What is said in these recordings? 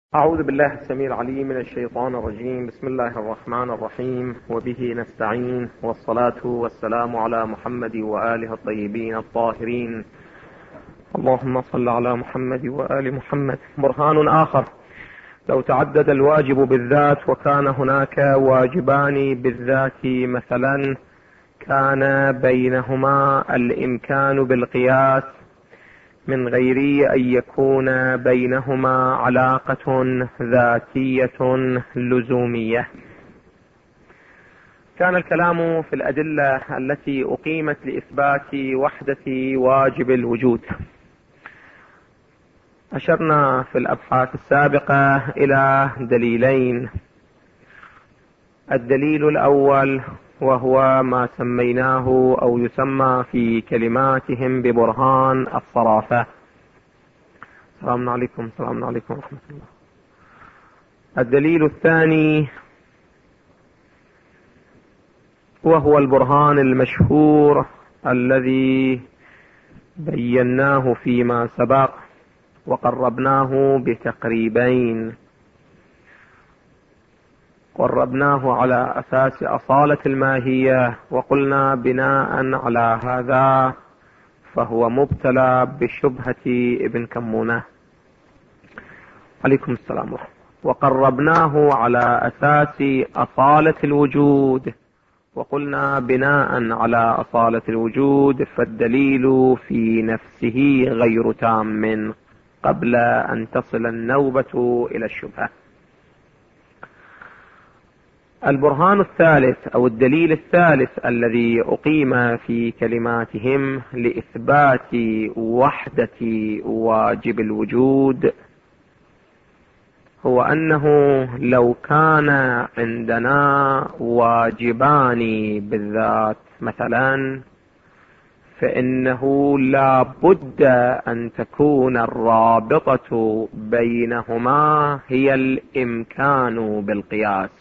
أعوذ بالله السميع العليم من الشيطان الرجيم. بسم الله الرحمن الرحيم، وبه نستعين، والصلاة والسلام على محمد وآله الطيبين الطاهرين. اللهم صل على محمد وآل محمد. برهان آخر: لو تعدد الواجب بالذات وكان هناك واجبان بالذات مثلا، كان بينهما الإمكان بالقياس من غير أن يكون بينهما علاقة ذاتية لزومية. كان الكلام في الأدلة التي أقيمت لإثبات وحدة واجب الوجود. أشرنا في الأبحاث السابقة إلى دليلين. الدليل الأول وهو ما سميناه أو يسمى في كلماتهم ببرهان الصرافة. السلام عليكم ورحمة الله. الدليل الثاني وهو البرهان المشهور الذي بيناه فيما سبق وقربناه بتقريبين. قربناه على أساس أصالة الماهية، وقلنا بناء على هذا فهو مبتلى بشبهة ابن كمونة. عليكم السلام ورحمة. وقربناه على أساس أصالة الوجود، وقلنا بناء على أصالة الوجود فالدليل في نفسه غير تام قبل أن تصل النوبة إلى الشبهة. البرهان الثالث أو الدليل الثالث الذي أقيم في كلماتهم لإثبات وحدة واجب الوجود هو أنه لو كان عندنا واجبان بالذات مثلا، فإنه لا بد أن تكون الرابطة بينهما هي الإمكان بالقياس.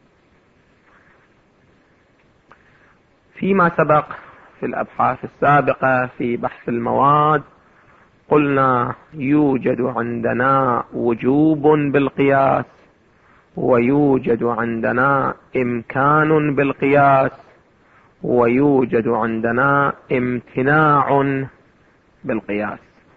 فيما سبق في الأبحاث السابقة في بحث المواد قلنا يوجد عندنا وجوب بالقياس، ويوجد عندنا إمكان بالقياس، ويوجد عندنا امتناع بالقياس.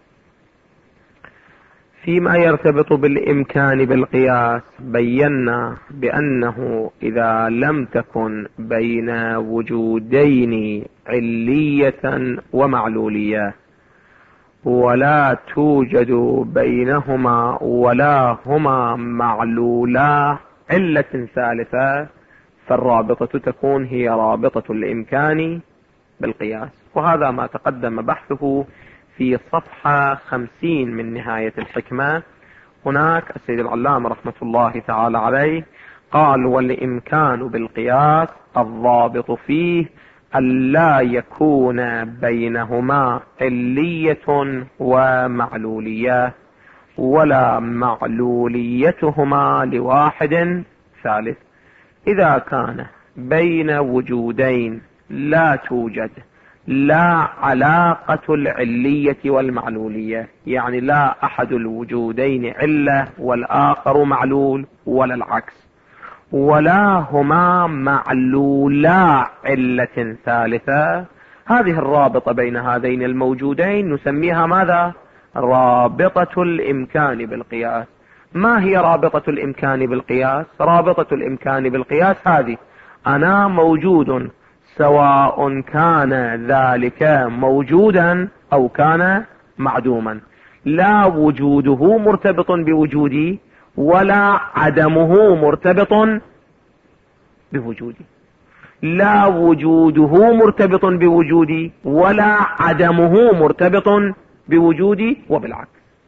فيما يرتبط بالإمكان بالقياس بينا بأنه إذا لم تكن بين وجودين علية ومعلولية ولا توجد بينهما ولا هما معلولا علة ثالثة، فالرابطة تكون هي رابطة الإمكان بالقياس. وهذا ما تقدم بحثه في صفحة 50 من نهاية الحكمة. هناك السيد العلامة رحمة الله تعالى عليه قال: والإمكان بالقياس الضابط فيه ألا يكون بينهما علية ومعلولية ولا معلوليتهما لواحد ثالث. إذا كان بين وجودين لا توجد لا علاقة العلية والمعلولية، يعني لا أحد الوجودين علة والآخر معلول ولا العكس، ولا هما معلولا علة ثالثة، هذه الرابطة بين هذين الموجودين نسميها ماذا؟ رابطة الإمكان بالقياس. ما هي رابطة الإمكان بالقياس؟ رابطة الإمكان بالقياس هذه: أنا موجود سواء كان ذلك موجودا أو كان معدوما، لا وجوده مرتبط بوجودي ولا عدمه مرتبط بوجودي، لا وجوده مرتبط بوجودي ولا عدمه مرتبط بوجودي، وبالعكس.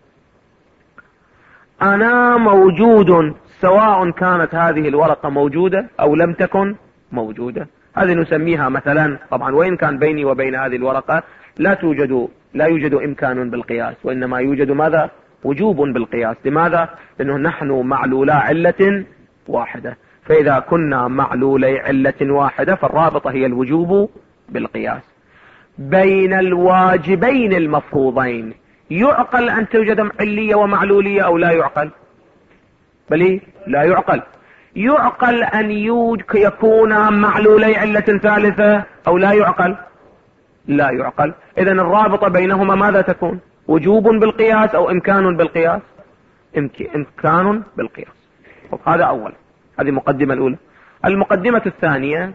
أنا موجود سواء كانت هذه الورقة موجودة أو لم تكن موجودة. هذه نسميها مثلا، طبعا وإن كان بيني وبين هذه الورقة لا يوجد إمكان بالقياس، وإنما يوجد ماذا؟ وجوب بالقياس. لماذا؟ لأنه نحن معلولا علة واحدة، فإذا كنا معلولي علة واحدة فالرابطة هي الوجوب بالقياس. بين الواجبين المفروضين يعقل أن توجد علية ومعلولية أو لا يعقل؟ بل لا يعقل. يعقل أن يكون معلولي علة ثالثة أو لا يعقل؟ لا يعقل. إذن الرابطة بينهما ماذا تكون؟ وجوب بالقياس أو إمكان بالقياس؟ إمكان بالقياس. هذا أول، هذه المقدمة الأولى. المقدمة الثانية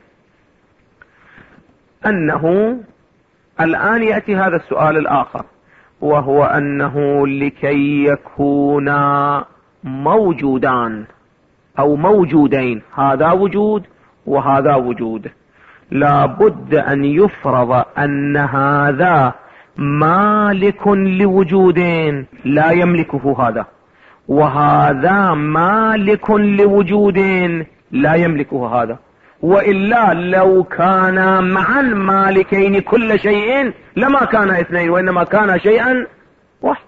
أنه الآن يأتي هذا السؤال الآخر، وهو أنه لكي يكونا موجودان أو موجودين، هذا وجود وهذا وجود، لا بد أن يفرض أن هذا مالك لوجودين لا يملكه هذا، وهذا مالك لوجودين لا يملكه هذا، وإلا لو كان معا مالكين كل شيء لما كان اثنين وإنما كان شيئا واحد.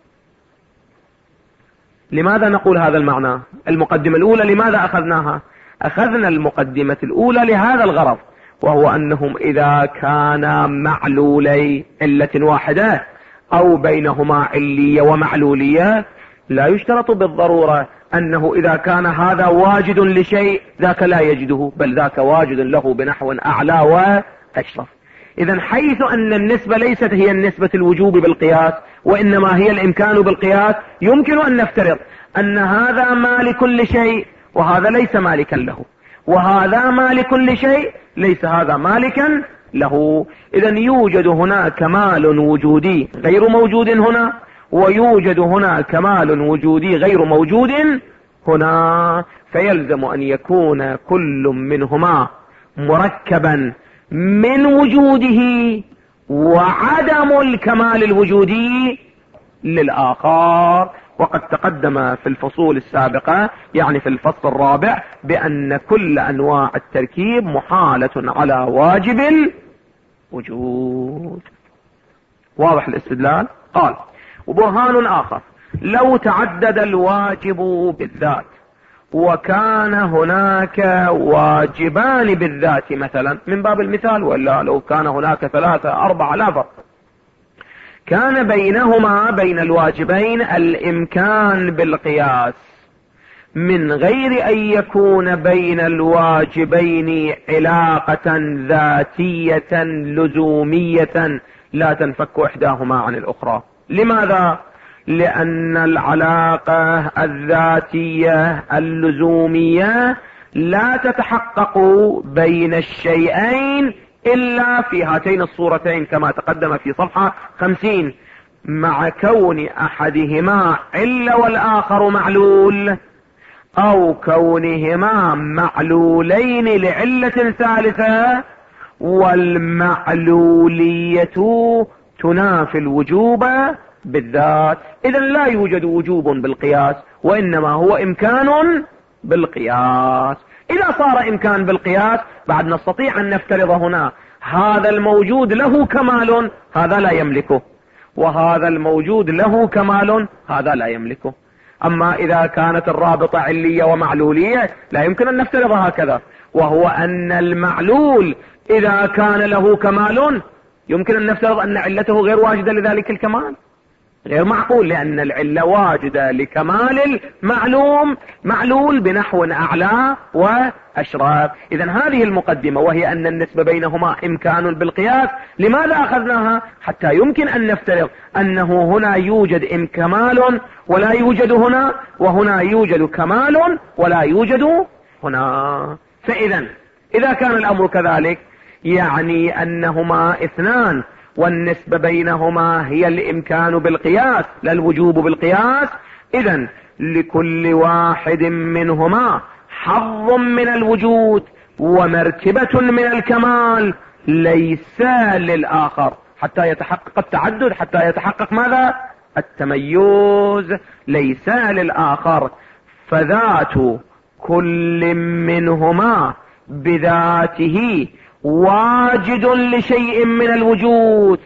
لماذا نقول هذا المعنى؟ المقدمة الأولى لماذا أخذناها؟ أخذنا المقدمة الأولى لهذا الغرض، وهو أنهم إذا كان معلولي علة واحدة أو بينهما علية ومعلولية لا يشترط بالضرورة أنه إذا كان هذا واجد لشيء ذاك لا يجده، بل ذاك واجد له بنحو أعلى وأشرف. إذن حيث أن النسبة ليست هي النسبة الوجوب بالقياس وإنما هي الإمكان بالقياس، يمكن أن نفترض أن هذا مالك لشيء وهذا ليس مالكا له، وهذا مالك لشيء ليس هذا مالكا له. إذن يوجد هنا كمال وجودي غير موجود هنا، ويوجد هنا كمال وجودي غير موجود هنا، فيلزم أن يكون كل منهما مركبا من وجوده وعدم الكمال الوجودي للآخر. وقد تقدم في الفصول السابقة، يعني في الفصل الرابع، بأن كل أنواع التركيب محالة على واجب الوجود. واضح الاستدلال؟ قال: وبرهان آخر: لو تعدد الواجب بالذات وكان هناك واجبان بالذات مثلا، من باب المثال، ولا لو كان هناك 3 4 لا فرق، كان بينهما بين الواجبين الإمكان بالقياس من غير أن يكون بين الواجبين علاقة ذاتية لزومية لا تنفك إحداهما عن الأخرى. لماذا؟ لأن العلاقة الذاتية اللزومية لا تتحقق بين الشيئين إلا في هاتين الصورتين كما تقدم في صفحة 50، مع كون أحدهما علة والآخر معلول، أو كونهما معلولين لعلة ثالثة، والمعلولية تنافي الوجوب بالذات. إذن لا يوجد وجوب بالقياس وإنما هو إمكان بالقياس. إذا صار إمكان بالقياس بعد نستطيع أن نفترض هنا هذا الموجود له كمال هذا لا يملكه، وهذا الموجود له كمال هذا لا يملكه. أما إذا كانت الرابطة علية ومعلولية لا يمكن أن نفترض هكذا، وهو أن المعلول إذا كان له كمال يمكن أن نفترض أن علته غير واجدة لذلك الكمال، غير معقول، لأن العلة واجدة لكمال المعلوم معلول بنحو أعلى وأشرف. إذن هذه المقدمة، وهي أن النسبة بينهما إمكان بالقياس. لماذا أخذناها؟ حتى يمكن أن نفترض أنه هنا يوجد كمال ولا يوجد هنا، وهنا يوجد كمال ولا يوجد هنا. إذا كان الأمر كذلك يعني أنهما اثنان والنسبة بينهما هي الإمكان بالقياس لا الوجوب بالقياس، إذن لكل واحد منهما حظ من الوجود ومرتبة من الكمال ليس للآخر حتى يتحقق التعدد، حتى يتحقق ماذا؟ التميز. ليس للآخر، فذات كل منهما بذاته واجد لشيء من الوجود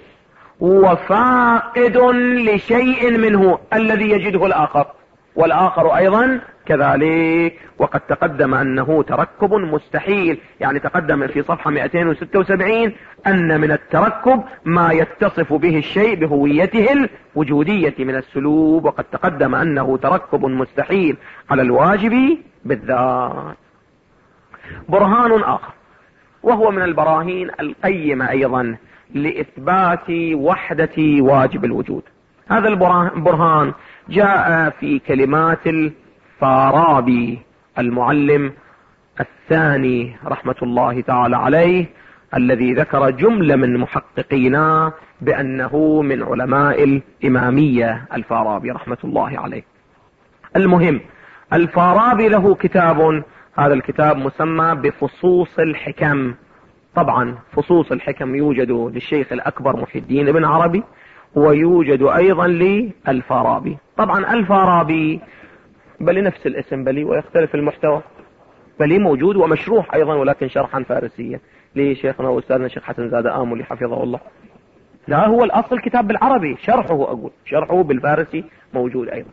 وفاقد لشيء منه الذي يجده الآخر، والآخر أيضا كذلك وقد تقدم أنه تركب مستحيل، يعني تقدم في صفحة 276 أن من التركب ما يتصف به الشيء بهويته الوجودية من السلوب، وقد تقدم أنه تركب مستحيل على الواجب بالذات. برهان آخر وهو من البراهين القيمة أيضا لإثبات وحدة واجب الوجود. هذا البرهان جاء في كلمات الفارابي المعلم الثاني رحمة الله تعالى عليه، الذي ذكر جملة من محققينا بأنه من علماء الإمامية. الفارابي رحمة الله عليه. المهم الفارابي له كتاب، هذا الكتاب مسمى بفصوص الحكم. طبعا فصوص الحكم يوجد للشيخ الأكبر محي الدين ابن عربي، ويوجد أيضا للفارابي. طبعا الفارابي بل نفس الاسم بل ويختلف المحتوى، بل موجود ومشروح أيضا ولكن شرحا فارسيا لشيخنا وأستاذنا الشيخ حسن زادة آملي حفظه الله. لا هو الأصل كتاب بالعربي، شرحه أقول شرحه بالفارسي موجود أيضا.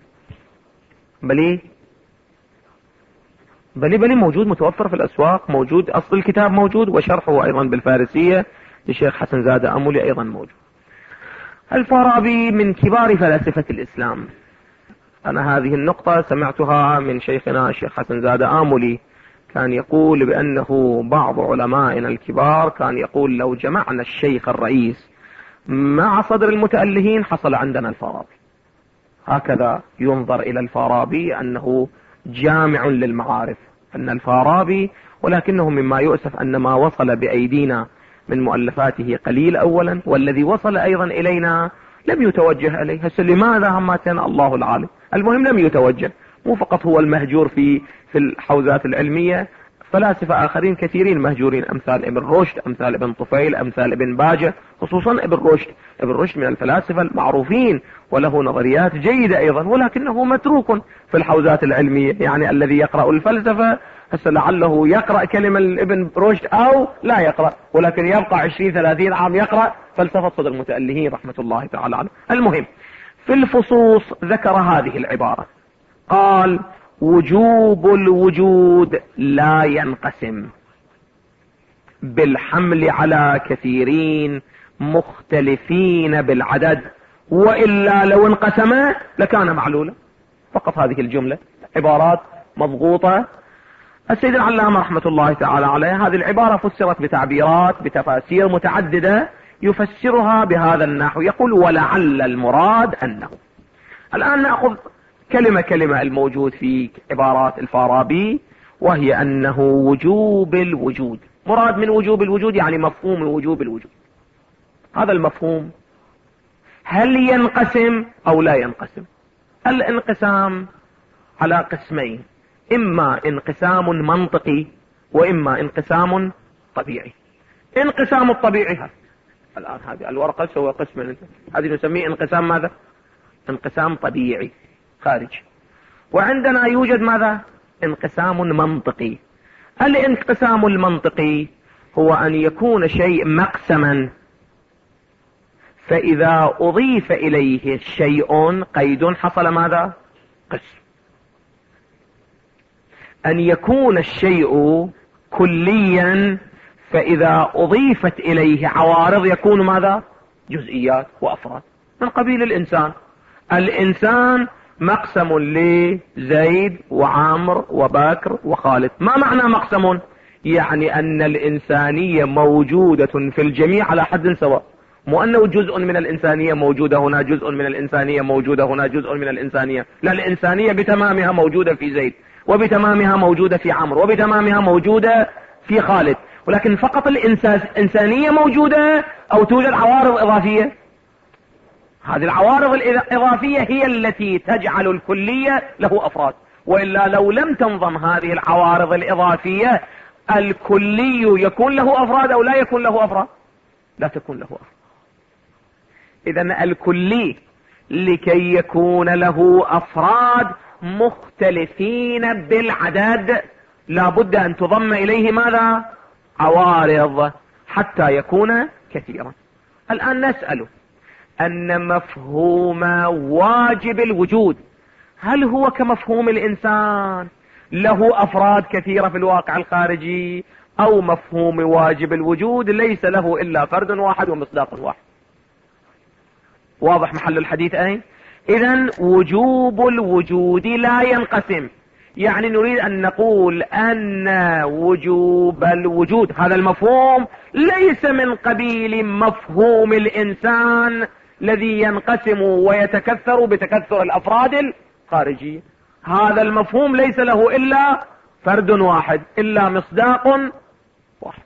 بل موجود متوفر في الأسواق، موجود أصل الكتاب موجود وشرحه أيضا بالفارسية لشيخ حسن زادة آملي أيضا موجود. الفارابي من كبار فلاسفة الإسلام. أنا هذه النقطة سمعتها من شيخنا الشيخ حسن زادة آملي، كان يقول بأنه بعض علمائنا الكبار كان يقول لو جمعنا الشيخ الرئيس مع صدر المتألهين حصل عندنا الفارابي. هكذا ينظر إلى الفارابي أنه جامع للمعارف، أن الفارابي، ولكنه مما يؤسف أن ما وصل بأيدينا من مؤلفاته قليل أولا، والذي وصل أيضا إلينا لم يتوجه إليه. هسه لماذا همتنا الله العالم؟ المهم لم يتوجه، مو فقط هو المهجور في الحوزات العلمية، فلاسفة آخرين كثيرين مهجورين، أمثال ابن رشد، أمثال ابن طفيل، أمثال ابن باجة، خصوصا ابن رشد من الفلاسفة المعروفين وله نظريات جيدة أيضا، ولكنه متروك في الحوزات العلمية. يعني الذي يقرأ الفلسفة هسه لعله يقرأ كلمة ابن رشد أو لا يقرأ، ولكن يبقى 20-30 عام يقرأ فلسفة صدر المتألهين رحمة الله تعالى عنه. المهم في الفصوص ذكر هذه العبارة، قال وجوب الوجود لا ينقسم بالحمل على كثيرين مختلفين بالعدد، وإلا لو انقسم لكان معلولا. فقط هذه الجملة عبارات مضغوطة. السيد العلامة رحمة الله تعالى عليه هذه العبارة فسرت بتعبيرات بتفاسير متعددة يفسرها بهذا النحو، يقول ولعل المراد أنه. الآن نأخذ كلمة الموجود في عبارات الفارابي، وهي أنه وجوب الوجود. مراد من وجوب الوجود يعني مفهوم وجوب الوجود. هذا المفهوم هل ينقسم أو لا ينقسم؟ الانقسام على قسمين، إما انقسام منطقي وإما انقسام طبيعي. انقسام الطبيعي الآن هذه الورقة سوى قسم، هذه نسميه انقسام ماذا؟ انقسام طبيعي خارج. وعندنا يوجد ماذا؟ انقسام منطقي. الانقسام المنطقي هو أن يكون شيء مقسما فإذا أضيف إليه شيء قيد حصل ماذا؟ قسم. أن يكون الشيء كليا فإذا أضيفت إليه عوارض يكون ماذا؟ جزئيات وأفراد. من قبيل الإنسان مقسم لزيد وعامر وبكر وخالد. ما معنى مقسم؟ يعني أن الإنسانية موجودة في الجميع على حد سواء، مو أنه جزء من الإنسانية موجودة هنا، جزء من الإنسانية موجودة هنا، جزء من الإنسانية. لا، الإنسانية بتمامها موجودة في زيد، وبتمامها موجودة في عمرو، وبتمامها موجودة في خالد، ولكن فقط الإنسانية موجودة أو توجد عوارض إضافية. هذه العوارض الإضافية هي التي تجعل الكلية له أفراد، وإلا لو لم تنظم هذه العوارض الإضافية الكلي يكون له أفراد أو لا يكون له أفراد؟ لا تكون له أفراد. إذن الكلي لكي يكون له أفراد مختلفين بالعدد لابد أن تضم إليه ماذا؟ عوارض حتى يكون كثيرا. الآن نسأل أن مفهوم واجب الوجود هل هو كمفهوم الإنسان له أفراد كثيرة في الواقع الخارجي، أو مفهوم واجب الوجود ليس له إلا فرد واحد ومصداق واحد؟ واضح محل الحديث أين؟ إذن وجوب الوجود لا ينقسم، يعني نريد أن نقول أن وجوب الوجود هذا المفهوم ليس من قبيل مفهوم الإنسان الذي ينقسم ويتكثر بتكثر الأفراد الخارجية. هذا المفهوم ليس له إلا فرد واحد، إلا مصداق واحد.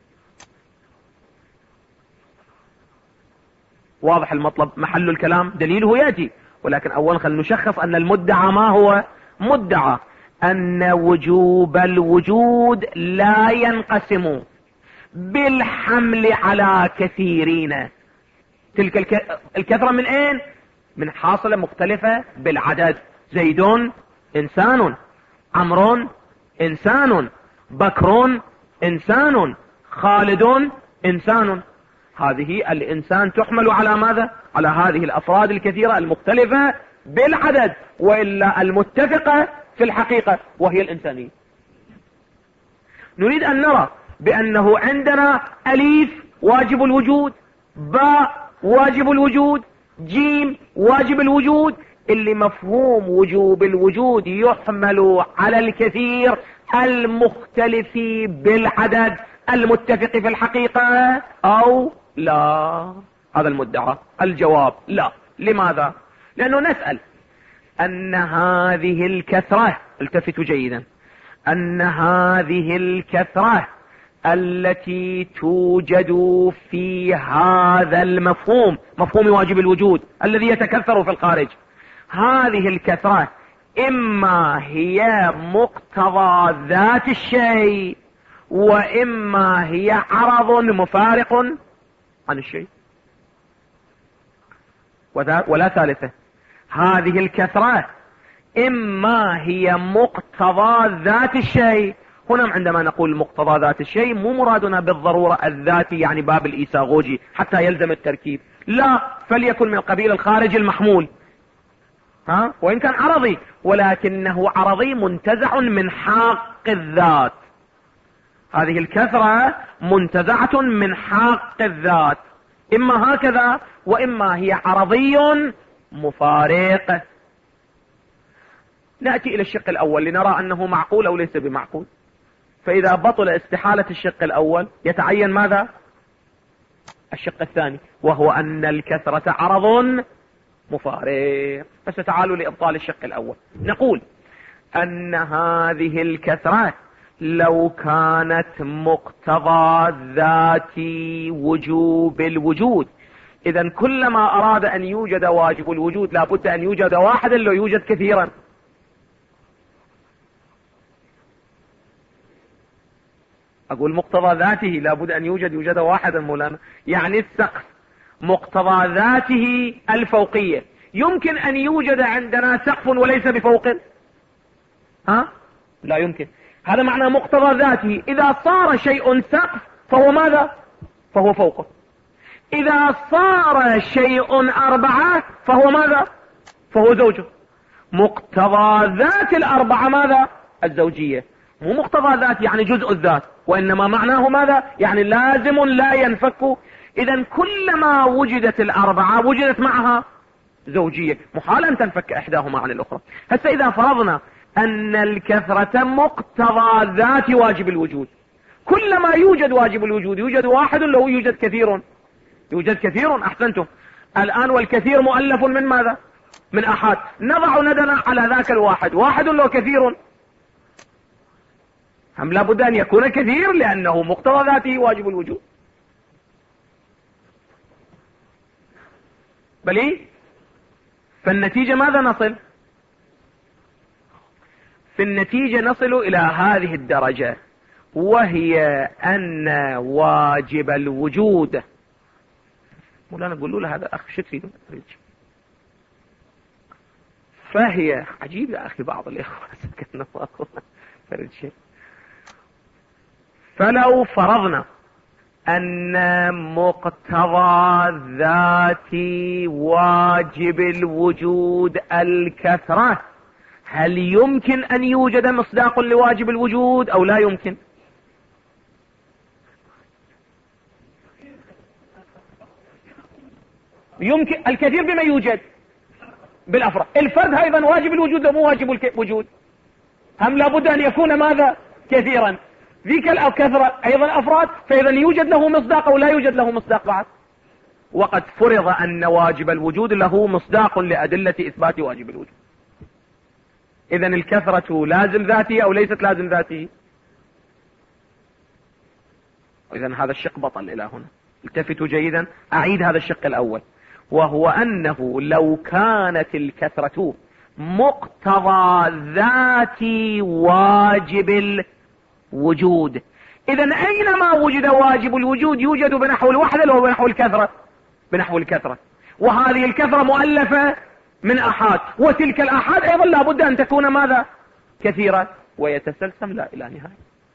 واضح المطلب محل الكلام؟ دليله يأتي، ولكن أولا خلينا نشخص أن المدعى ما هو مدعى، أن وجوب الوجود لا ينقسم بالحمل على كثيرين. تلك الكثرة من أين؟ من حاصلة مختلفة بالعدد. زيد إنسان، عمرو إنسان، بكر إنسان، خالد إنسان. هذه الإنسان تحمل على ماذا؟ على هذه الأفراد الكثيرة المختلفة بالعدد، وإلا المتفقة في الحقيقة وهي الإنسانية. نريد أن نرى بأنه عندنا أليف واجب الوجود، باء واجب الوجود، جيم واجب الوجود، اللي مفهوم وجوب الوجود يحمل على الكثير المختلف بالعدد المتفق في الحقيقة أو لا. هذا المدعى. الجواب لا. لماذا؟ لأنه نسأل أن هذه الكثرة، التفتوا جيدا، أن هذه الكثرة التي توجد في هذا المفهوم، مفهوم واجب الوجود الذي يتكثر في الخارج، هذه الكثرة إما هي مقتضى ذات الشيء، وإما هي عرض مفارق عن الشيء، ولا ثالثة. هذه الكثرة إما هي مقتضى ذات الشيء. هنا عندما نقول مقتضى ذات الشيء مو مرادنا بالضرورة الذاتي يعني باب الإيساغوجي حتى يلزم التركيب، لا، فليكن من قبيل الخارج المحمول، وإن كان عرضي، ولكنه عرضي منتزع من حق الذات. هذه الكثرة منتزعة من حق الذات، إما هكذا وإما هي عرضي مفارق. نأتي إلى الشق الأول لنرى أنه معقول أو ليس بمعقول. فإذا بطل استحالة الشق الأول يتعين ماذا؟ الشق الثاني، وهو أن الكثرة عرض مفارق. بس تعالوا لإبطال الشق الأول. نقول أن هذه الكثرة لو كانت مقتضى ذات وجوب الوجود، إذن كلما أراد أن يوجد واجب الوجود لابد أن يوجد واحدا لو يوجد كثيرا. أقول مقتضى ذاته لابد أن يوجد واحدا مولانا، يعني السقف مقتضى ذاته الفوقية، يمكن أن يوجد عندنا سقف وليس بفوق؟ لا يمكن. هذا معنى مقتضى ذاته. إذا صار شيء سقف فهو ماذا؟ فهو فوقه. إذا صار شيء أربعة فهو ماذا؟ فهو زوجه. مقتضى ذات الأربعة ماذا؟ الزوجية. مو مقتضى ذات يعني جزء الذات، وإنما معناه ماذا؟ يعني لازم لا ينفك. إذن كلما وجدت الأربعة وجدت معها زوجية، محال أن تنفك إحداهما عن الأخرى. هسه إذا فرضنا أن الكثرة مقتضى ذات واجب الوجود، كلما يوجد واجب الوجود يوجد واحد لو يوجد كثير، يوجد كثير. أحسنتم. الآن والكثير مؤلف من ماذا؟ من أحد. نضع ندنا على ذاك الواحد، واحد لو كثير، هم لابد أن يكون كثير لأنه مقتضى ذاته واجب الوجود. بلي فالنتيجة ماذا نصل؟ في النتيجة نصل إلى هذه الدرجة، وهي أن واجب الوجود، مولانا قولوا له هذا أخ شو تريدون؟ فهي عجيب يا أخي بعض الإخوة سكتنا فرد شيء. فلو فرضنا أن مقتضى ذات واجب الوجود الكثرة، هل يمكن أن يوجد مصداق لواجب الوجود أو لا يمكن؟ يمكن. الكثير بما يوجد بالأفراد. الفرد أيضا واجب الوجود أو مو واجب الوجود؟ هم لابد أن يكون ماذا؟ كثيرا. ذيك الكثرة أيضا أفراد، فإذا يوجد له مصداق أو لا يوجد له مصداق بعد. وقد فرض أن واجب الوجود له مصداق لأدلة إثبات واجب الوجود. إذا الكثرة لازم ذاتي أو ليست لازم ذاتي؟ إذا هذا الشق بطل إلى هنا. التفتوا جيدا، أعيد هذا الشق الأول، وهو أنه لو كانت الكثرة مقتضى ذات واجب الوجود، إذا أينما وجد واجب الوجود يوجد بنحو الوحدة أو بنحو الكثرة؟ بنحو الكثرة. وهذه الكثرة مؤلفة من أحاد، وتلك الأحاد أيضا لابد أن تكون ماذا؟ كثيرة، ويتسلسل لا إلى نهاية،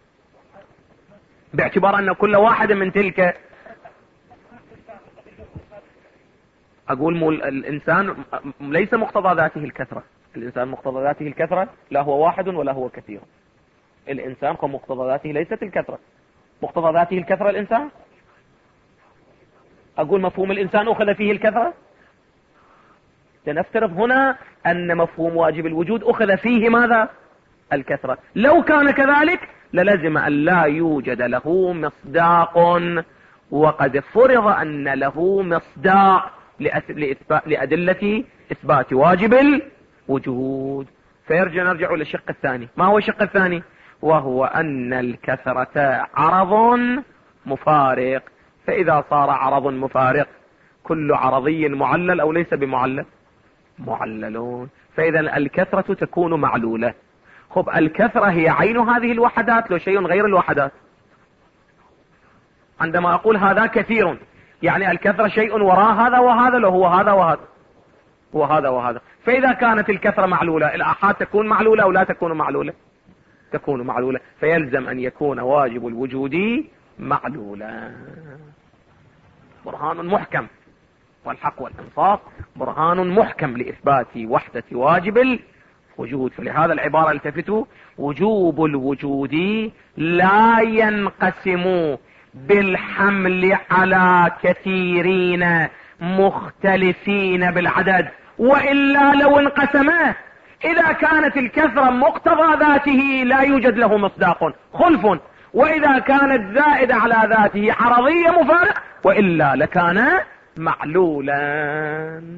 باعتبار أن كل واحد من تلك، أقول الإنسان ليس مقتضى ذاته الكثرة. الإنسان مقتضى ذاته الكثرة، لا هو واحد ولا هو كثير. الإنسان مقتضى ذاته ليست الكثرة. مقتضى ذاته الكثرة الإنسان. أقول مفهوم الإنسان أخذ فيه الكثرة. سنفترض هنا أن مفهوم واجب الوجود أخذ فيه ماذا؟ الكثرة. لو كان كذلك للزم أن لا يوجد له مصداق، وقد فرض أن له مصداق لأدلة إثبات واجب الوجود. نرجع للشق الثاني. ما هو الشق الثاني؟ وهو أن الكثرة عرض مفارق. فإذا صار عرض مفارق، كل عرضي معلل أو ليس بمعلل؟ معللون. فإذا الكثرة تكون معلولة. خب الكثرة هي عين هذه الوحدات لو شيء غير الوحدات؟ عندما أقول هذا كثير، يعني الكثرة شيء وراء هذا وهذا، لو هو هذا وهذا وهذا وهذا. فإذا كانت الكثرة معلولة، الآحاد تكون معلولة أو لا تكون معلولة؟ تكون معلولة. فيلزم أن يكون واجب الوجود معلولا. برهان محكم، والحق والإنصاف برهان محكم لإثبات وحدة واجب الوجود. فلهذا العبارة التفتوا: وجوب الوجود لا ينقسم بالحمل على كثيرين مختلفين بالعدد، وإلا لو انقسما إذا كانت الكثرة مقتضى ذاته لا يوجد له مصداق خلف، وإذا كانت زائدة على ذاته عرضية مفارق، وإلا لكان معلولا.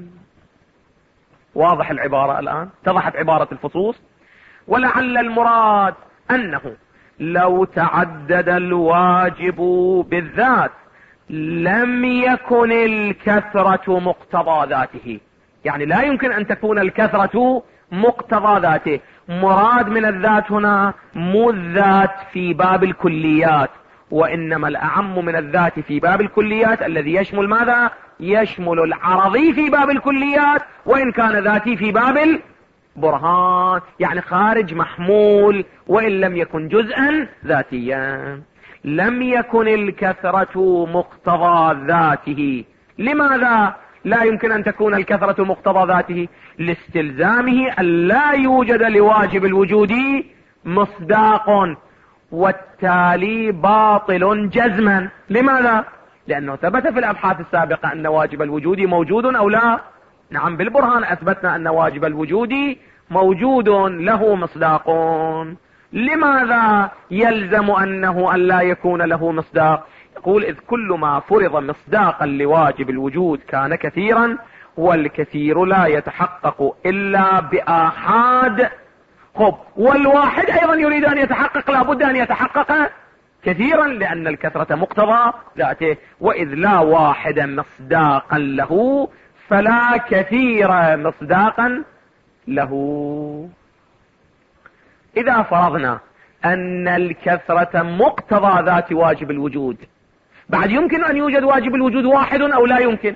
واضح العبارة الآن؟ اتضحت عبارة الفصوص. ولعل المراد أنه لو تعدد الواجب بالذات لم يكن الكثرة مقتضى ذاته. يعني لا يمكن أن تكون الكثرة مقتضى ذاته. مراد من الذات هنا مو الذات في باب الكليات، وإنما الأعم من الذات في باب الكليات الذي يشمل ماذا؟ يشمل العرضي في باب الكليات، وإن كان ذاتي في باب البرهان، يعني خارج محمول وإن لم يكن جزءا ذاتيا. لم يكن الكثرة مقتضى ذاته. لماذا لا يمكن أن تكون الكثرة مقتضى ذاته؟ لاستلزامه أن لا يوجد لواجب الوجود مصداق، والتالي باطل جزما. لماذا؟ لأنه ثبت في الأبحاث السابقة أن واجب الوجود موجود أو لا؟ نعم، بالبرهان أثبتنا أن واجب الوجود موجود له مصداق. لماذا يلزم أنه أن لا يكون له مصداق؟ يقول: إذ كل ما فرض مصداقا لواجب الوجود كان كثيرا، والكثير لا يتحقق إلا بآحاد. خب، والواحد أيضا يريد أن يتحقق، لابد أن يتحقق كثيرا، لأن الكثرة مقتضى ذاته. وإذ لا واحد مصداقا له فلا كثير مصداقا له. إذا فرضنا أن الكثرة مقتضى ذات واجب الوجود، بعد يمكن أن يوجد واجب الوجود واحد أو لا يمكن؟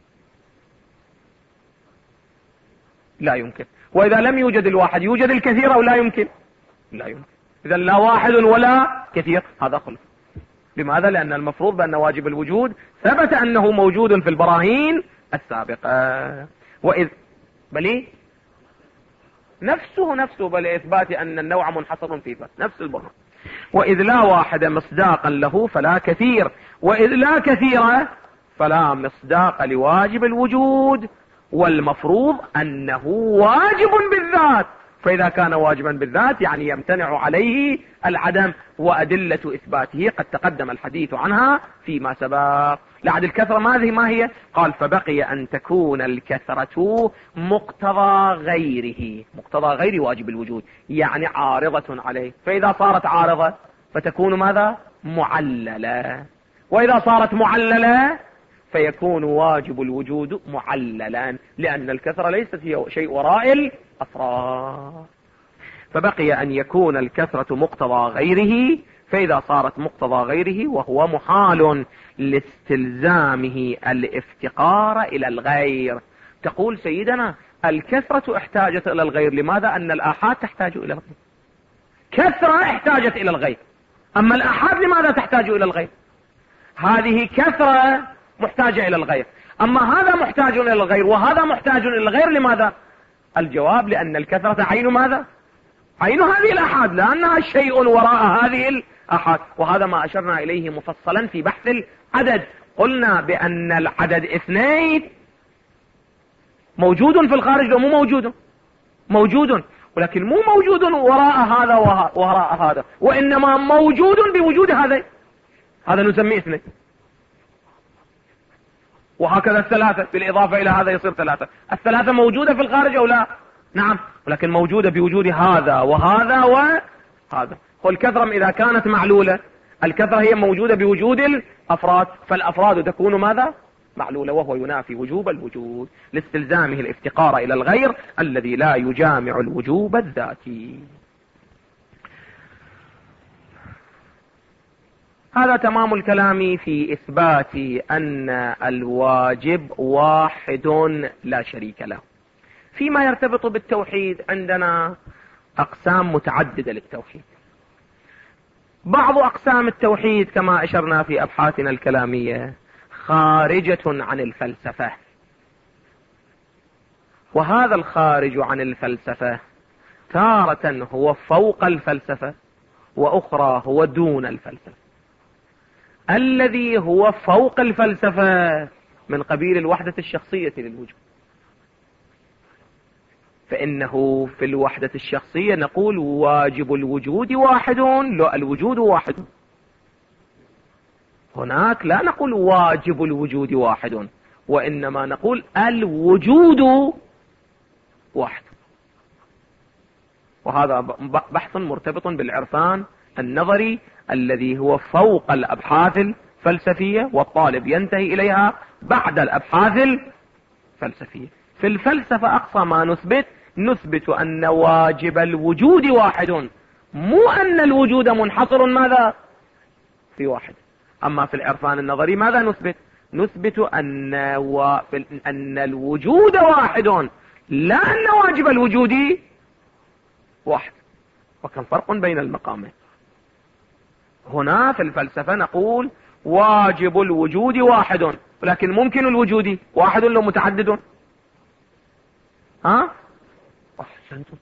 لا يمكن. وإذا لم يوجد الواحد يوجد الكثير أو لا يمكن؟ لا يمكن. إذا لا واحد ولا كثير، هذا خلف. لماذا؟ لأن المفروض بأن واجب الوجود ثبت أنه موجود في البراهين السابقة. وإذ بلي نفسه بل إثبات أن النوع منحصر في ذات نفس البرهان. وإذ لا واحد مصداقا له فلا كثير، وإذ لا كثير فلا مصداق لواجب الوجود، والمفروض أنه واجب بالذات، فإذا كان واجبا بالذات يعني يمتنع عليه العدم، وأدلة إثباته قد تقدم الحديث عنها فيما سبق. لعد الكثرة ما هي؟ قال فبقي أن تكون الكثرة مقتضى غيره، مقتضى غير واجب الوجود، يعني عارضة عليه، فإذا صارت عارضة فتكون ماذا؟ معللة، وإذا صارت معللة فيكون واجب الوجود معللا، لأن الكثرة ليست هي شيء وراء الأفراد. فبقي أن يكون الكثرة مقتضى غيره، فإذا صارت مقتضى غيره وهو محال لاستلزامه الافتقار إلى الغير. تقول سيدنا الكثرة احتاجت إلى الغير، لماذا؟ أن الآحاد تحتاج إلى الغير. كثرة احتاجت إلى الغير، أما الآحاد لماذا تحتاج إلى الغير؟ هذه كثرة محتاجة إلى الغير، أما هذا محتاج إلى الغير وهذا محتاج إلى الغير، لماذا؟ الجواب لأن الكثرة عين ماذا؟ عين هذه الآحاد، لأنها شيء وراء هذه الآحاد، وهذا ما أشرنا إليه مفصلا في بحث العدد. قلنا بأن العدد 2 موجود في الخارج، لو مو موجود، ولكن مو موجود وراء هذا وراء هذا، وإنما موجود بوجود هذا نسميه 2. وهكذا الثلاثة بالإضافة إلى هذا يصير 3. الثلاثة موجودة في الخارج أو لا؟ نعم، ولكن موجودة بوجود هذا وهذا وهذا. والكثرة إذا كانت معلولة، الكثرة هي موجودة بوجود الأفراد، فالأفراد تكون ماذا؟ معلولة، وهو ينافي وجوب الوجود لاستلزامه الافتقار إلى الغير الذي لا يجامع الوجوب الذاتي. هذا تمام الكلام في إثبات أن الواجب واحد لا شريك له. فيما يرتبط بالتوحيد عندنا أقسام متعددة للتوحيد. بعض أقسام التوحيد كما أشرنا في أبحاثنا الكلامية خارجة عن الفلسفة، وهذا الخارج عن الفلسفة تارة هو فوق الفلسفة، وأخرى هو دون الفلسفة. الذي هو فوق الفلسفة من قبيل الوحدة الشخصية للوجود، فإنه في الوحدة الشخصية نقول واجب الوجود واحد، لا الوجود واحد. هناك لا نقول واجب الوجود واحد، وإنما نقول الوجود واحد. وهذا بحث مرتبط بالعرفان النظري الذي هو فوق الأبحاث الفلسفية، والطالب ينتهي إليها بعد الأبحاث الفلسفية. في الفلسفة أقصى ما نثبت أن واجب الوجود واحد، مو أن الوجود منحصر ماذا؟ في واحد. أما في العرفان النظري ماذا نثبت أن الوجود واحد، لا أن واجب الوجود واحد. وكم فرق بين المقامين. هنا في الفلسفة نقول واجب الوجود واحد، ولكن ممكن الوجود واحد لو متعدد. أحسنتم.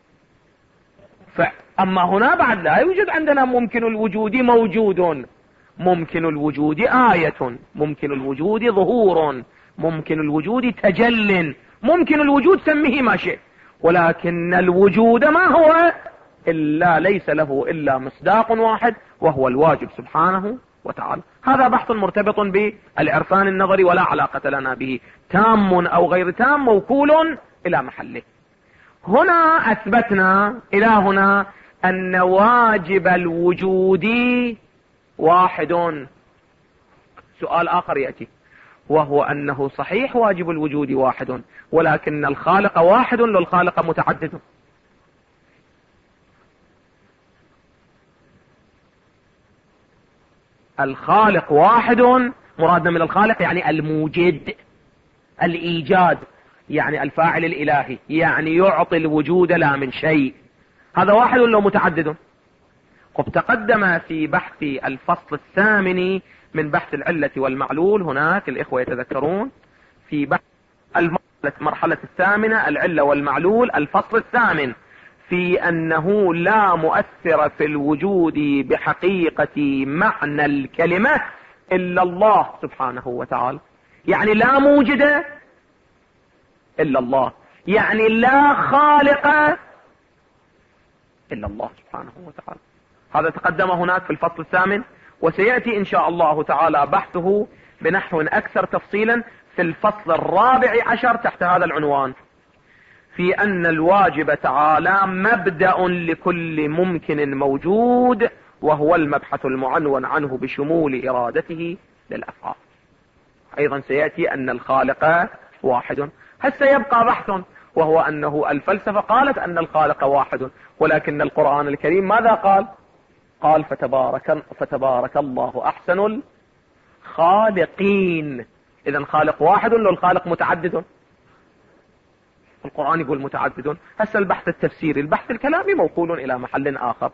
أما هنا بعد لا يوجد عندنا ممكن الوجود موجود، ممكن الوجود آية، ممكن الوجود ظهور، ممكن الوجود تجل، ممكن الوجود سميه ما شئ، ولكن الوجود ما هو إلا ليس له إلا مصداق واحد وهو الواجب سبحانه وتعالى. هذا بحث مرتبط بالعرفان النظري ولا علاقة لنا به، تام أو غير تام موكول إلى محله. هنا أثبتنا إلى هنا أن واجب الوجود واحد. سؤال آخر يأتي، وهو أنه صحيح واجب الوجود واحد، ولكن الخالق واحد للخالق متعدد. الخالق واحد، مرادنا من الخالق يعني الموجد، الإيجاد، يعني الفاعل الإلهي، يعني يعطي الوجود لا من شيء. هذا واحد ولا متعدد؟ قد تقدم في بحث الفصل الثامن من بحث العلة والمعلول، هناك الإخوة يتذكرون في بحث المرحلة الثامنة العلة والمعلول الفصل الثامن، في أنه لا مؤثر في الوجود بحقيقة معنى الكلمة إلا الله سبحانه وتعالى. يعني لا موجد إلا الله، يعني لا خالق إلا الله سبحانه وتعالى. هذا تقدم هناك في الفصل الثامن، وسيأتي إن شاء الله تعالى بحثه بنحو أكثر تفصيلا في الفصل الرابع عشر تحت هذا العنوان، في أن الواجب تعالى مبدأ لكل ممكن موجود، وهو المبحث المعنون عنه بشمول إرادته للأفعال. أيضا سيأتي أن الخالق واحد. هل سيبقى بحث، وهو أنه الفلسفة قالت أن الخالق واحد، ولكن القرآن الكريم ماذا قال؟ قال فتبارك الله أحسن الخالقين. إذن خالق واحد ولا الخالق متعدد؟ القرآن يقول متعدد. هسه البحث التفسيري، البحث الكلامي موصول إلى محل آخر.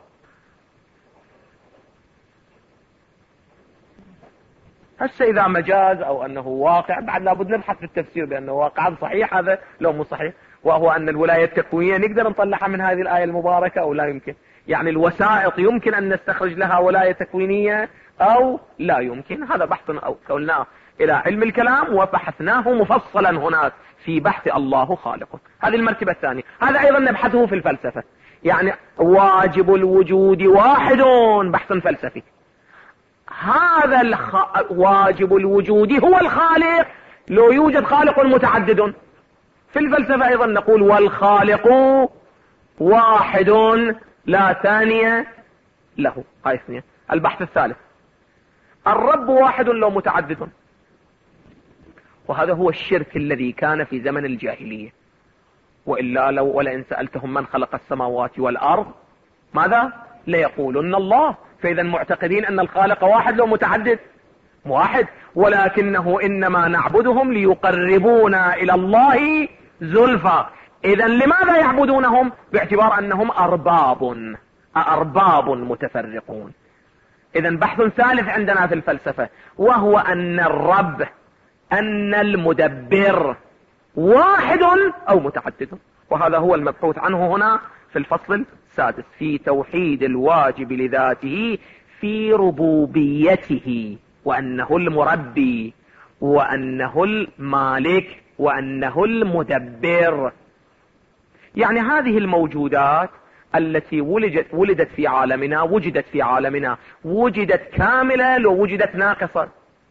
هسه إذا مجاز أو أنه واقع، بعد لابد نبحث في التفسير بأنه واقعا صحيح هذا لو مو صحيح، وهو أن الولاية التكوينية نقدر نطلعها من هذه الآية المباركة أو لا يمكن. يعني الوسائط يمكن أن نستخرج لها ولاية تكوينية أو لا يمكن. هذا بحث أو قلناه إلى علم الكلام وبحثناه مفصلا هناك في بحث الله خالق. هذه المرتبة الثانية. هذا أيضا نبحثه في الفلسفة. يعني واجب الوجود واحد، بحث فلسفي. هذا واجب الوجود هو الخالق، لو يوجد خالق متعدد. في الفلسفة أيضا نقول والخالق واحد لا ثانية له. هاي اثنين. البحث الثالث، الرب واحد لو متعدد، وهذا هو الشرك الذي كان في زمن الجاهلية. وإلا ولئن سألتهم من خلق السماوات والأرض ماذا ليقولن الله. فإذا معتقدين أن الخالق واحد لو متعدد واحد، ولكنه إنما نعبدهم ليقربونا إلى الله زلفى. إذا لماذا يعبدونهم؟ باعتبار أنهم أرباب متفرقون. إذا بحث ثالث عندنا في الفلسفة، وهو أن الرب، أن المدبر واحد أو متعدد. وهذا هو المبحوث عنه هنا في الفصل السادس، في توحيد الواجب لذاته في ربوبيته، وأنه المربي وأنه المالك وأنه المدبر. يعني هذه الموجودات التي ولدت في عالمنا، وجدت في عالمنا، وجدت كاملة لو وجدت ناقصة؟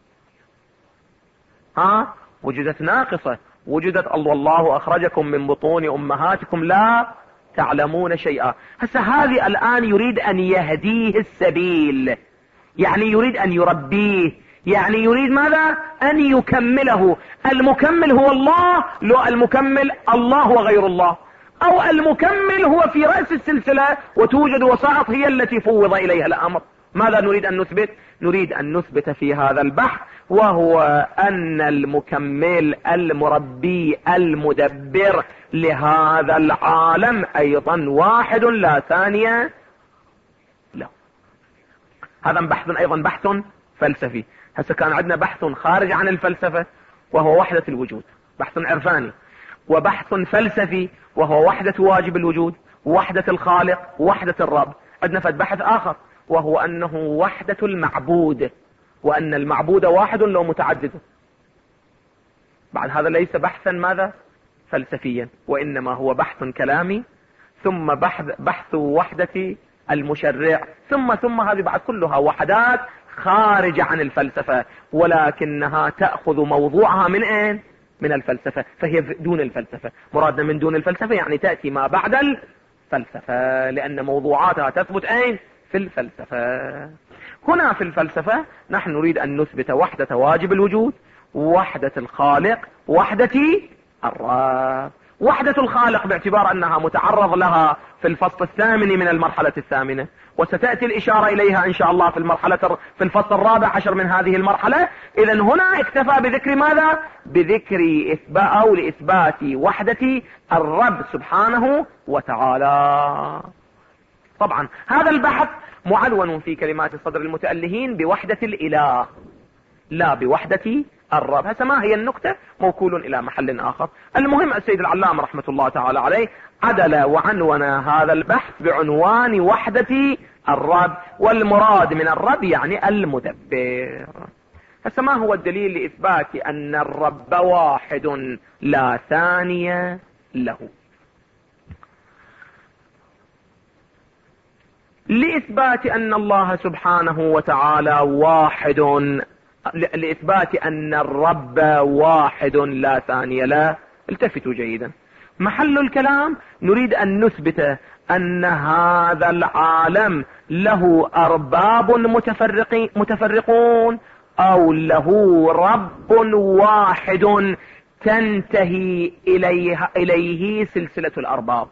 وجدت ناقصة. وجدت الله أخرجكم من بطون أمهاتكم لا تعلمون شيئا. هسه هذه الآن يريد أن يهديه السبيل، يعني يريد أن يربيه، يعني يريد ماذا؟ أن يكمله. المكمل هو الله، لو المكمل الله وغير الله، أو المكمل هو في رأس السلسلة وتوجد وسائط هي التي فوض إليها الأمر. ماذا نريد أن نثبت؟ نريد أن نثبت في هذا البحث، وهو أن المكمل المربي المدبر لهذا العالم أيضا واحد لا ثانية له. هذا بحث أيضا بحث فلسفي. هسه كان عندنا بحث خارج عن الفلسفة وهو وحدة الوجود، بحث عرفاني، وبحث فلسفي وهو وحدة واجب الوجود، وحدة الخالق، وحدة الرب. عندنا فد بحث آخر وهو أنه وحدة المعبود، وأن المعبود واحد لو متعدد. بعد هذا ليس بحثا ماذا فلسفيا، وإنما هو بحث كلامي، ثم بحث وحدة المشرع، ثم هذه بعد كلها وحدات خارجة عن الفلسفة، ولكنها تأخذ موضوعها من أين؟ من الفلسفة، فهي دون الفلسفة. مرادنا من دون الفلسفة يعني تأتي ما بعد الفلسفة، لأن موضوعاتها تثبت أين؟ في الفلسفة. هنا في الفلسفة نحن نريد أن نثبت وحدة واجب الوجود، وحدة الخالق، وحدة الرب. وحدة الخالق باعتبار أنها متعرض لها في الفصل الثامن من المرحلة الثامنة، وستأتي الإشارة إليها إن شاء الله في الفصل الرابع عشر من هذه المرحلة. إذن هنا اكتفى بذكر ماذا؟ بذكر لإثبات وحدة الرب سبحانه وتعالى. طبعا هذا البحث معلون في كلمات صدر المتألهين بوحدة الإله، لا بوحدة الرب. هسه ما هي النقطة موكول إلى محل آخر. المهم السيد العلامة رحمة الله تعالى عليه عدل وعنون هذا البحث بعنوان وحدة الرب، والمراد من الرب يعني المدبر. هسه ما هو الدليل لإثبات أن الرب واحد لا ثاني له؟ لإثبات أن الله سبحانه وتعالى واحد، لإثبات أن الرب واحد لا ثاني له، التفتوا جيدا. محل الكلام نريد أن نثبت أن هذا العالم له أرباب متفرقون أو له رب واحد تنتهي إليه سلسلة الأرباب.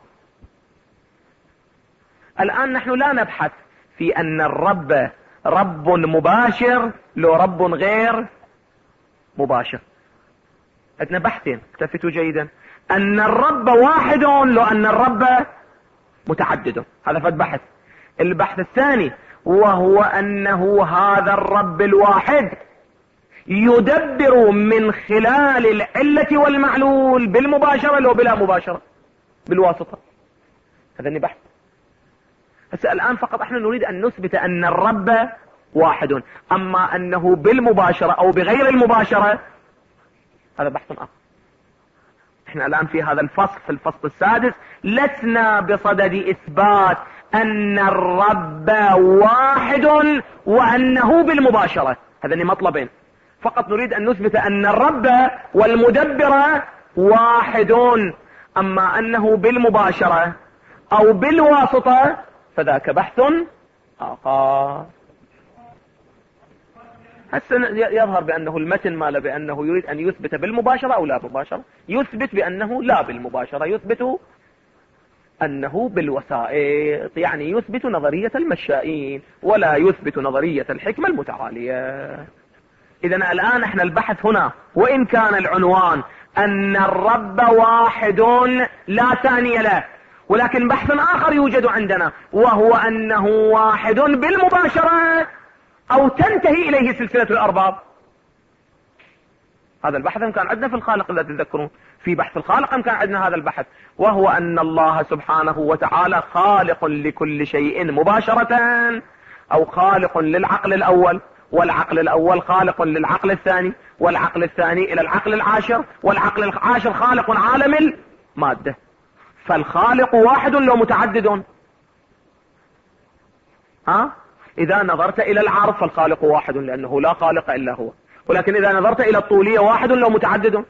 الآن نحن لا نبحث في أن الرب رب مباشر لو رب غير مباشر. عندنا بحثين، التفتوا جيدا. أن الرب واحد لو أن الرب متعدد، هذا فد بحث. البحث الثاني وهو أنه هذا الرب الواحد يدبر من خلال العلة والمعلول بالمباشرة لو بلا مباشرة بالواسطة. هذا بحث. بس الآن فقط احنا نريد أن نثبت أن الرب واحد، أما أنه بالمباشرة أو بغير المباشرة هذا بحث آخر. احنا الآن في هذا الفصل، في الفصل السادس، لسنا بصدد إثبات أن الرب واحد وأنه بالمباشرة، هذين مطلبين. فقط نريد أن نثبت أن الرب والمدبر واحد، أما أنه بالمباشرة أو بالواسطة فذاك بحث آخر. هسه يظهر بأنه المتن ماله بأنه يريد أن يثبت بالمباشرة أو لا مباشرة. يثبت بأنه لا بالمباشرة، يثبت أنه بالوسائط، يعني يثبت نظرية المشائين ولا يثبت نظرية الحكمة المتعالية. إذن الآن احنا البحث هنا، وإن كان العنوان أن الرب واحد لا ثاني له، ولكن بحث آخر يوجد عندنا وهو أنه واحد بالمباشرة أو تنتهي إليه سلسلة الأرباب. هذا البحث كان عندنا في الخالق، الذي تذكرون في بحث الخالق كان عندنا هذا البحث، وهو أن الله سبحانه وتعالى خالق لكل شيء مباشرة، أو خالق للعقل الأول، والعقل الأول خالق للعقل الثاني، والعقل الثاني إلى العقل العاشر، والعقل العاشر خالق عالم المادة. فالخالق واحد لو متعدد. إذا نظرت إلى العرض فالخالق واحد لأنه لا خالق إلا هو، ولكن إذا نظرت إلى الطولية واحد لو متعدد.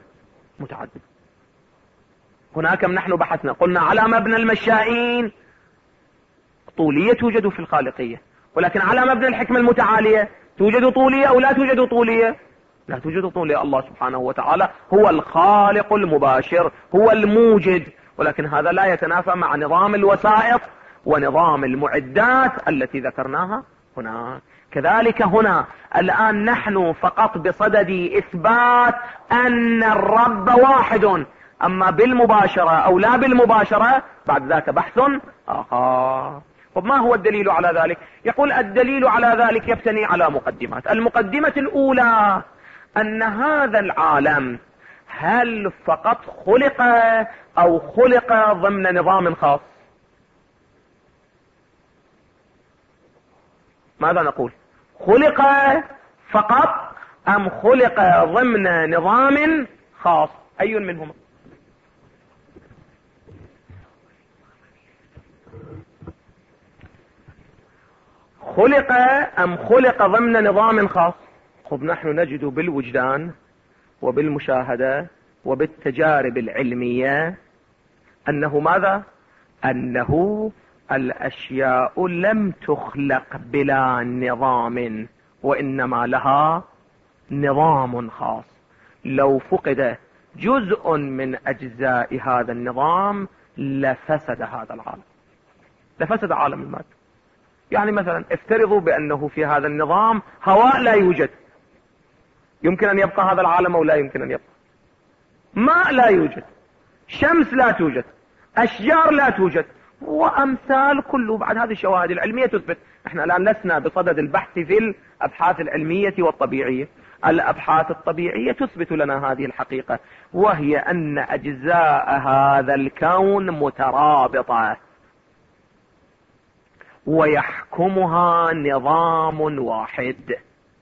هناك كم نحن بحثنا قلنا على مبنى المشائين طولية توجد في الخالقية، ولكن على مبنى الحكمة المتعالية توجد طولية أو لا توجد طولية؟ لا توجد طولية. الله سبحانه وتعالى هو الخالق المباشر، هو الموجد، ولكن هذا لا يتنافى مع نظام الوسائط ونظام المعدات التي ذكرناها هنا. كذلك هنا الآن نحن فقط بصدد إثبات أن الرب واحد، أما بالمباشرة أو لا بالمباشرة بعد ذاك بحث آخر. وما هو الدليل على ذلك؟ يقول الدليل على ذلك يبتني على مقدمات. المقدمة الأولى أن هذا العالم هل فقط خلق أو خلق ضمن نظام خاص؟ ماذا نقول؟ خلق فقط أم خلق ضمن نظام خاص؟ أي منهما؟ خلق أم خلق ضمن نظام خاص؟ خب نحن نجد بالوجدان وبالمشاهدة وبالتجارب العلمية أنه ماذا؟ أنه الأشياء لم تخلق بلا نظام، وإنما لها نظام خاص. لو فقد جزء من أجزاء هذا النظام لفسد هذا العالم، لفسد عالم المادة. يعني مثلا افترضوا بأنه في هذا النظام هواء لا يوجد، يمكن أن يبقى هذا العالم أو لا يمكن أن يبقى؟ ماء لا يوجد، شمس لا توجد، أشجار لا توجد، وأمثال كله. بعد هذه الشواهد العلمية تثبت. احنا الآن لسنا بصدد البحث في الأبحاث العلمية والطبيعية، الأبحاث الطبيعية تثبت لنا هذه الحقيقة، وهي أن أجزاء هذا الكون مترابطة ويحكمها نظام واحد.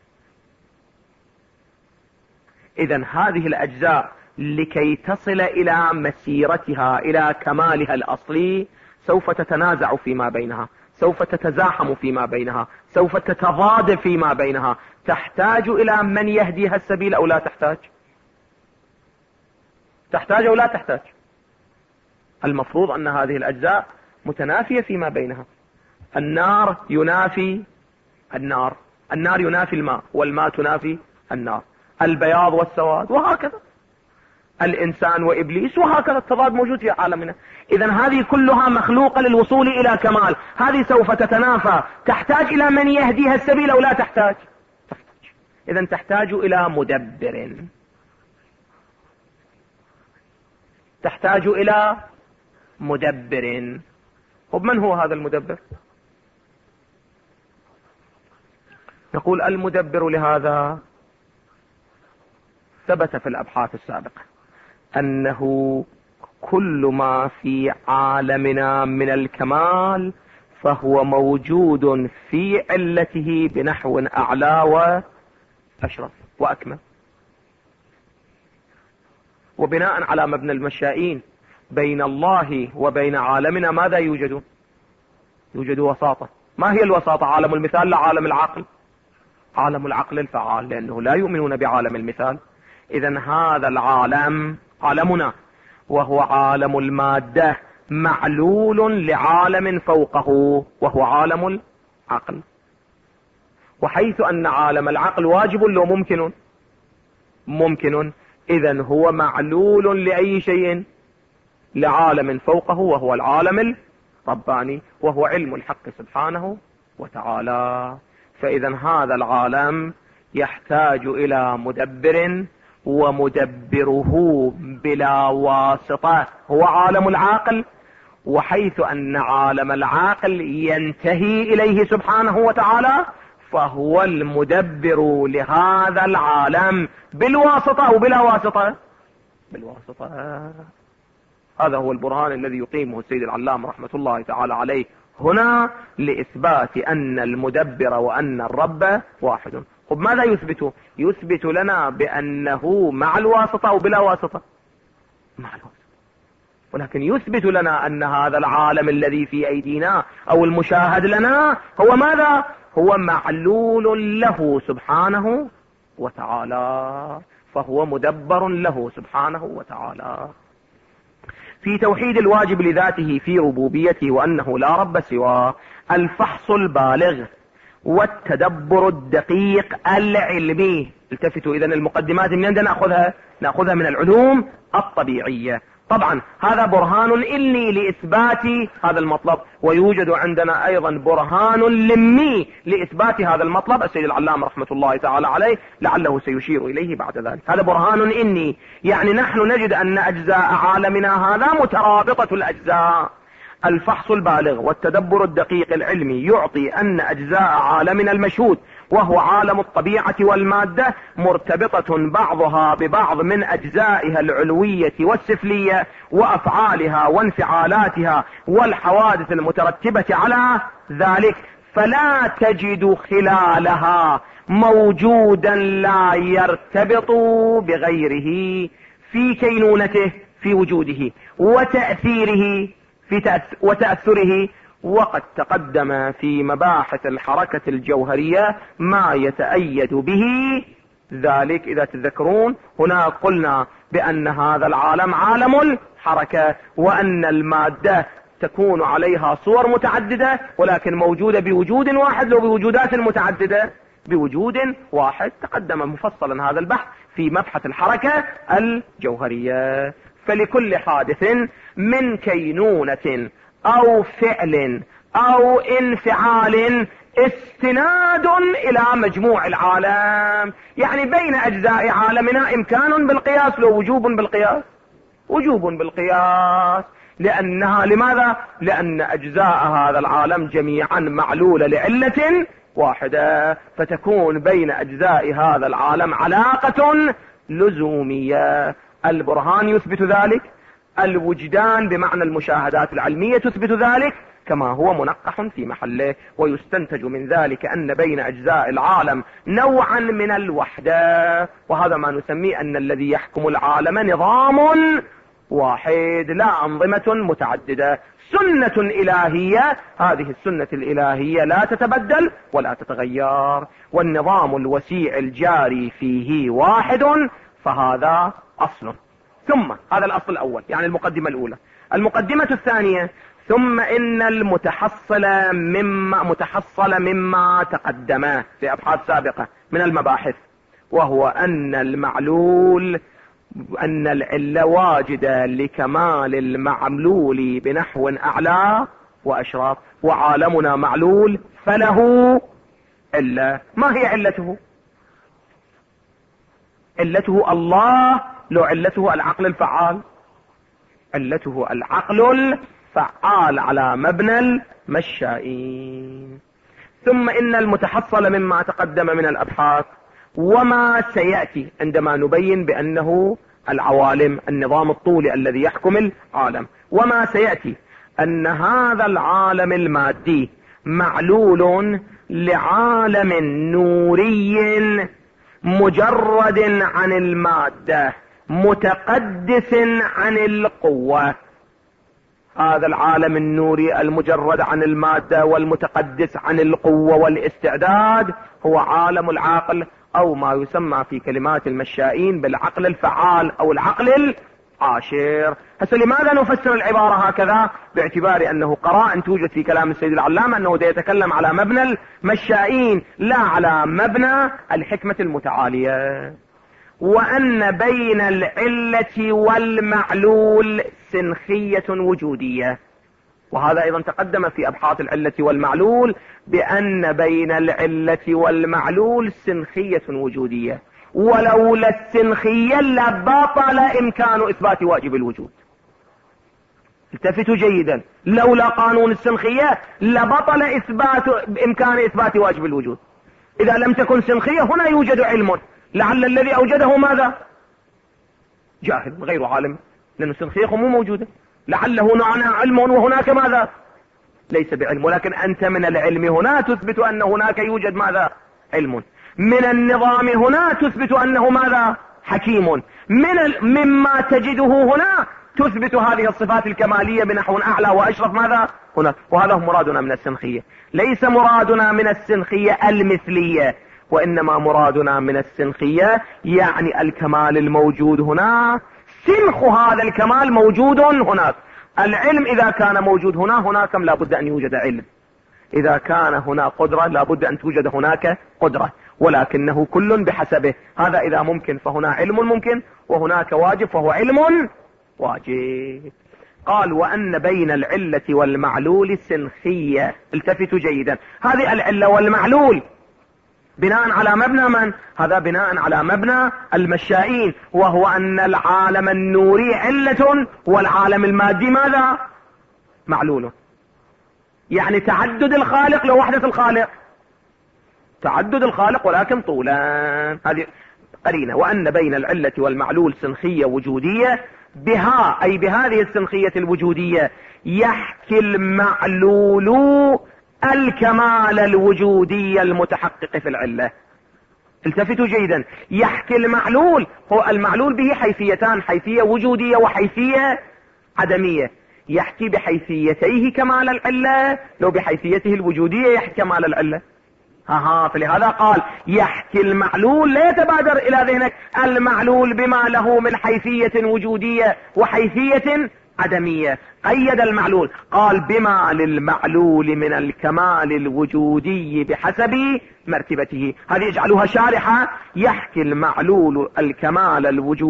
إذن هذه الأجزاء لكي تصل إلى مسيرتها إلى كمالها الأصلي سوف تتنازع فيما بينها، سوف تتزاحم فيما بينها، سوف تتضاد فيما بينها. تحتاج إلى من يهديها السبيل أو لا تحتاج؟ تحتاج أو لا تحتاج؟ المفروض أن هذه الأجزاء متنافية فيما بينها. النار ينافي النار، النار ينافي الماء، والماء تنافي النار، البياض والسواد، وهكذا الإنسان وإبليس، وهكذا التضاد موجود في عالمنا. إذن هذه كلها مخلوقة للوصول إلى كمال، هذه سوف تتنافى. تحتاج إلى من يهديها السبيل أو لا تحتاج؟ تحتاج. إذن تحتاج إلى مدبر، تحتاج إلى مدبر. ومن هو هذا المدبر؟ نقول المدبر لهذا ثبت في الأبحاث السابقة أنه كل ما في عالمنا من الكمال فهو موجود في علته بنحو أعلى وأشرف وأكمل. وبناء على مبنى المشائين بين الله وبين عالمنا ماذا يوجد؟ يوجد وساطة. ما هي الوساطة؟ عالم المثال لا عالم العقل، عالم العقل الفعال، لأنه لا يؤمنون بعالم المثال. إذن هذا العالم عالمنا وهو عالم المادة معلول لعالم فوقه وهو عالم العقل. وحيث أن عالم العقل واجب لو ممكن، إذن هو معلول لأي شيء؟ لعالم فوقه وهو العالم الرباني وهو علم الحق سبحانه وتعالى. فإذن هذا العالم يحتاج إلى مدبر، ومدبره بلا واسطة هو عالم العاقل. وحيث أن عالم العاقل ينتهي إليه سبحانه وتعالى فهو المدبر لهذا العالم بالواسطة أو بلا واسطة؟ بالواسطة. هذا هو البرهان الذي يقيمه السيد العلام رحمة الله تعالى عليه هنا لإثبات أن المدبر وأن الرب واحد. طب ماذا يثبت؟ يثبت لنا بأنه مع الواسطة أو بلا واسطة؟ مع الواسطة. ولكن يثبت لنا أن هذا العالم الذي في أيدينا أو المشاهد لنا هو ماذا؟ هو معلول له سبحانه وتعالى، فهو مدبر له سبحانه وتعالى. في توحيد الواجب لذاته في ربوبيته وأنه لا رب سواه، الفحص البالغ والتدبر الدقيق العلمي. التفتوا إذن المقدمات من عندنا نأخذها من العلوم الطبيعية. طبعا هذا برهان إلي لإثبات هذا المطلب، ويوجد عندنا أيضا برهان لمي لإثبات هذا المطلب. السيد العلام رحمة الله تعالى عليه لعله سيشير إليه بعد ذلك. هذا برهان إني، يعني نحن نجد أن أجزاء عالمنا هذا مترابطة الأجزاء. الفحص البالغ والتدبر الدقيق العلمي يعطي أن أجزاء عالمنا المشهود وهو عالم الطبيعة والمادة مرتبطة بعضها ببعض من أجزائها العلوية والسفلية وأفعالها وانفعالاتها والحوادث المترتبة على ذلك، فلا تجد خلالها موجودا لا يرتبط بغيره في كينونته في وجوده وتأثيره وتأثره. وقد تقدم في مباحث الحركة الجوهرية ما يتأيد به ذلك. إذا تذكرون هنا قلنا بأن هذا العالم عالم الحركة، وأن المادة تكون عليها صور متعددة ولكن موجودة بوجود واحد، لو بوجودات متعددة بوجود واحد. تقدم مفصلا هذا البحث في مبحث الحركة الجوهرية. فلكل حادث من كينونة أو فعل أو انفعال استناد إلى مجموع العالم. يعني بين أجزاء عالمنا إمكان بالقياس، لو وجوب بالقياس، وجوب بالقياس. لأنها لماذا؟ لأن أجزاء هذا العالم جميعا معلولة لعلة واحدة، فتكون بين أجزاء هذا العالم علاقة لزومية. البرهان يثبت ذلك، الوجدان بمعنى المشاهدات العلمية تثبت ذلك كما هو منقح في محله، ويستنتج من ذلك أن بين أجزاء العالم نوعا من الوحدة، وهذا ما نسميه أن الذي يحكم العالم نظام واحد لا أنظمة متعددة، سنة إلهية. هذه السنة الإلهية لا تتبدل ولا تتغير، والنظام الوسيع الجاري فيه واحد، فهذا أصل. ثم هذا الأصل الأول، يعني المقدمة الأولى. المقدمة الثانية: ثم إن المتحصل مما تقدم في أبحاث سابقة من المباحث، وهو أن المعلول، أن العلة واجدة لكمال المعلول بنحو أعلى وأشراف، وعالمنا معلول فله علة. ما هي علته؟ علته الله، لو علته العقل الفعال، علته العقل الفعال على مبنى المشائين. ثم إن المتحصل مما تقدم من الأبحاث وما سيأتي عندما نبين بأنه العوالم النظام الطولي الذي يحكم العالم، وما سيأتي أن هذا العالم المادي معلول لعالم نوري مجرد عن المادة متقدس عن القوة. هذا العالم النوري المجرد عن المادة والمتقدس عن القوة والاستعداد هو عالم العقل، أو ما يسمى في كلمات المشائين بالعقل الفعال أو العقل العاشر. هسه لماذا نفسر العبارة هكذا؟ باعتبار أنه قراءة توجد في كلام السيد العلامة أنه يتكلم على مبنى المشائين لا على مبنى الحكمة المتعالية، وأن بين العلة والمعلول سنخية وجودية. وهذا أيضا تقدم في أبحاث العلة والمعلول بأن بين العلة والمعلول سنخية وجودية، ولولا السنخية لبطل إمكان إثبات واجب الوجود. التفتوا جيدا، لولا قانون السنخية لبطل إمكان إثبات واجب الوجود. إذا لم تكن سنخية هنا يوجد علم، لعل الذي أوجده ماذا؟ جاهل غير عالم، لأن السنخية مو موجودة. لعل هنا علم وهناك ماذا؟ ليس بعلم، ولكن أنت من العلم هنا تثبت أن هناك يوجد ماذا؟ علم. من النظام هنا تثبت أنه ماذا؟ حكيم. مما تجده هنا تثبت هذه الصفات الكمالية بنحو أعلى وأشرف ماذا؟ هنا. وهذا هو مرادنا من السنخية. ليس مرادنا من السنخية المثلية، وإنما مرادنا من السنخية يعني الكمال الموجود هنا سنخ هذا الكمال موجود هناك. العلم إذا كان موجود هناك لابد أن يوجد علم. إذا كان هنا قدرة لابد أن توجد هناك قدرة، ولكنه كل بحسبه. هذا إذا ممكن فهنا علم ممكن، وهناك واجب فهو علم واجب. قال وأن بين العلة والمعلول سنخية. التفتوا جيدا، هذه العلة والمعلول بناء على مبنى من؟ هذا بناء على مبنى المشائين، وهو أن العالم النوري علة والعالم المادي ماذا؟ معلول. يعني تعدد الخالق لوحدة الخالق، تعدد الخالق ولكن طولا. هذه قرينة. وأن بين العلة والمعلول سنخية وجودية، بها أي بهذه السنخية الوجودية يحكي المعلول الكمال الوجودي المتحقق في العلة. التفتوا جيدا، يحكي المعلول، هو المعلول به حيثيتان، حيثية وجودية وحيثية عدمية. يحكي بحيثيتيه كمال العلة، لو بحيثيته الوجودية يحكي كمال العلة. فلهذا قال يحكي المعلول. لا يتبادر إلى ذهنك المعلول بما له من حيثية وجودية وحيثية عدمية. قيد المعلول، قال بما للمعلول من الكمال الوجودي بحسب مرتبته. هذه يجعلها شارحة. يحكي المعلول الكمال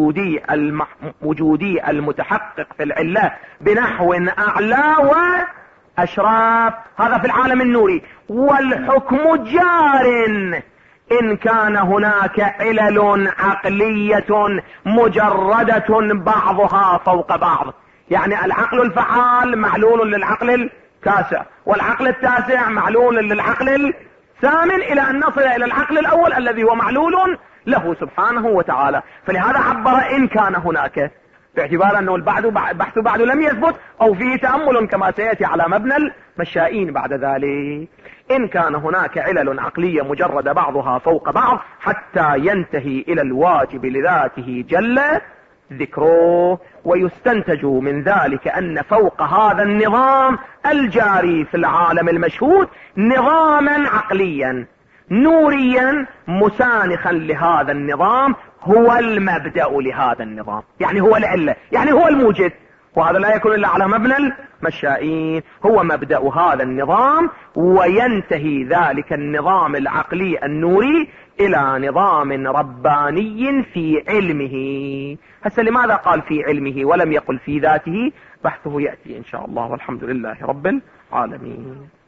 الوجودي المتحقق في العلة بنحو أعلى وأشراف. هذا في العالم النوري. والحكم جار إن كان هناك علل عقلية مجردة بعضها فوق بعض. يعني العقل الفعال معلول للعقل التاسع، والعقل التاسع معلول للعقل الثامن، الى ان نصل الى العقل الاول الذي هو معلول له سبحانه وتعالى. فلهذا عبر ان كان هناك، باعتبار انه البحث بعد لم يثبت او فيه تأمل كما سيأتي على مبنى المشائين بعد ذلك. ان كان هناك علل عقلية مجردة بعضها فوق بعض حتى ينتهي الى الواجب لذاته جل ذكره، ويستنتج من ذلك ان فوق هذا النظام الجاري في العالم المشهود نظاما عقليا نوريا مسانخا لهذا النظام هو المبدأ لهذا النظام، يعني هو العلة، يعني هو الموجد، وهذا لا يكون الا على مبنى المشائين، هو مبدأ هذا النظام، وينتهي ذلك النظام العقلي النوري الى نظام رباني في علمه. هسه لماذا قال في علمه ولم يقل في ذاته؟ بحثه يأتي ان شاء الله، والحمد لله رب العالمين.